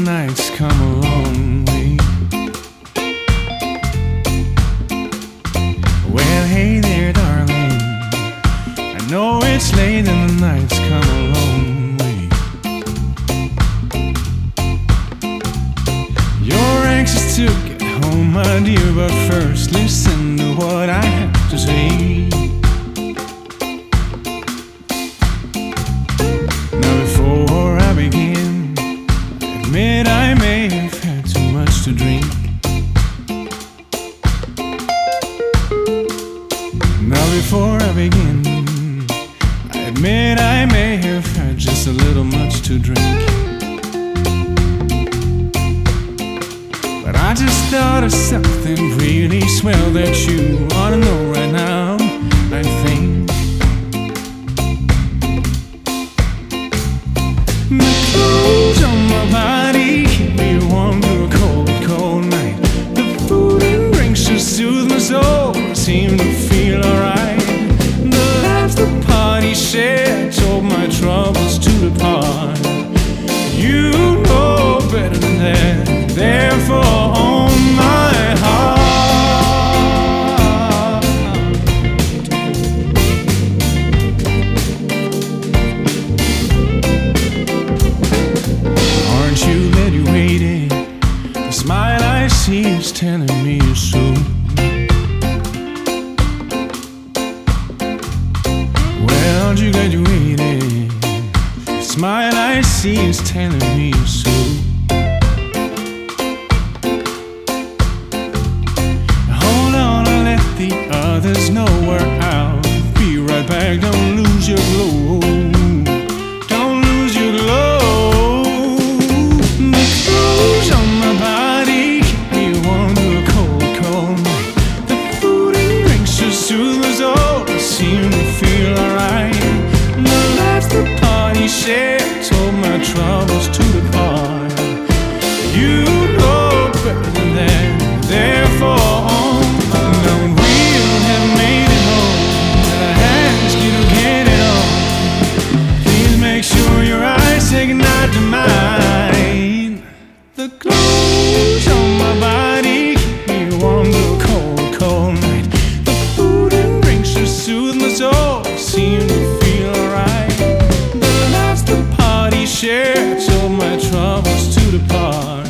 nights come a long way. Well, hey there, darling, I know it's late and the nights come a long way. You're anxious to get home, my dear, but first listen to what I have to say. Now before I begin, I admit I may have had too much to drink. Now before I begin, I admit I may have had just a little much to drink. But I just thought of something really swell that you ought to know right now, I think. The clothes on my body keep me warm through a cold, cold night. The food and drinks just soothe my soul, I seem to feel alright. The laughs the party shared told my troubles to depart. You know better than that, therefore on my heart. Aren't you glad you waited? The smile I see is telling me you're so. Well, aren't you glad you waited? The smile I see is telling me you're so. Hold on, I'll let the others know we're out. Be right back, don't lose your glow. Don't lose your glow. The clothes on my body keep me warm through a cold, cold night. The food and drinks just soothe my soul, I seem to feel alright. The laughs the party shared told my troubles to depart. You know better than that, therefore on. Now when we'll have made it home, and I ask you to get it on, please make sure your eyes say goodnight to mine. The clothes on my body keep me warm through a cold, cold night. The food and drinks just soothe my soul, seem to feel alright. The laughs the party shared told my troubles to depart.